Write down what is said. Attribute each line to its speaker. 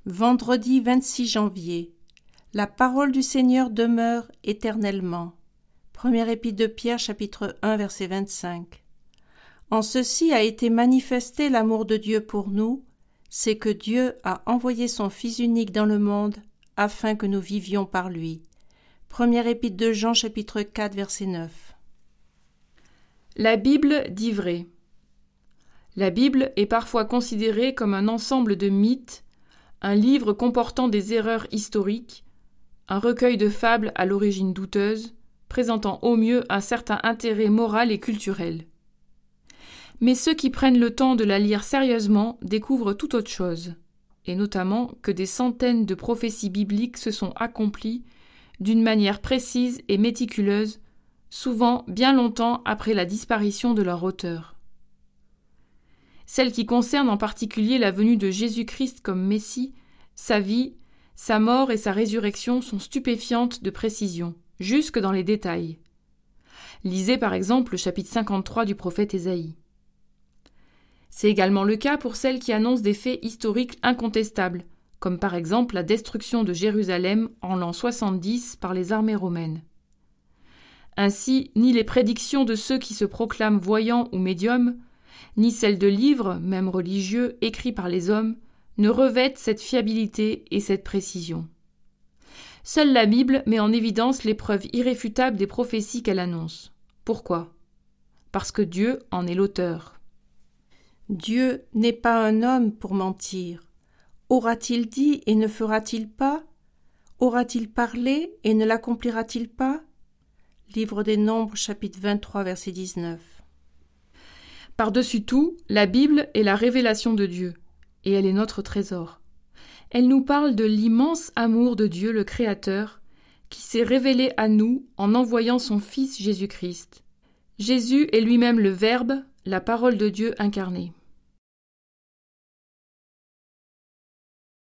Speaker 1: Vendredi 26 janvier. La parole du Seigneur demeure éternellement. Première épître de Pierre, chapitre 1, verset 25. En ceci a été manifesté l'amour de Dieu pour nous, c'est que Dieu a envoyé son Fils unique dans le monde afin que nous vivions par lui. Première épître de Jean, chapitre 4, verset 9.
Speaker 2: La Bible dit vrai. La Bible est parfois considérée comme un ensemble de mythes, un livre comportant des erreurs historiques, un recueil de fables à l'origine douteuse, présentant au mieux un certain intérêt moral et culturel. Mais ceux qui prennent le temps de la lire sérieusement découvrent tout autre chose, et notamment que des centaines de prophéties bibliques se sont accomplies d'une manière précise et méticuleuse, souvent bien longtemps après la disparition de leur auteur. Celles qui concernent en particulier la venue de Jésus-Christ comme Messie, sa vie, sa mort et sa résurrection sont stupéfiantes de précision, jusque dans les détails. Lisez par exemple le chapitre 53 du prophète Ésaïe. C'est également le cas pour celles qui annoncent des faits historiques incontestables, comme par exemple la destruction de Jérusalem en l'an 70 par les armées romaines. Ainsi, ni les prédictions de ceux qui se proclament voyants ou médiums, ni celles de livres, même religieux, écrits par les hommes, ne revêtent cette fiabilité et cette précision. Seule la Bible met en évidence les preuves irréfutables des prophéties qu'elle annonce. Pourquoi ? Parce que Dieu en est l'auteur.
Speaker 1: Dieu n'est pas un homme pour mentir. Aura-t-il dit et ne fera-t-il pas ? Aura-t-il parlé et ne l'accomplira-t-il pas ? Livre des Nombres, chapitre 23, verset 19.
Speaker 2: Par-dessus tout, la Bible est la révélation de Dieu, et elle est notre trésor. Elle nous parle de l'immense amour de Dieu le Créateur, qui s'est révélé à nous en envoyant son Fils Jésus-Christ. Jésus est lui-même le Verbe, la parole de Dieu incarnée.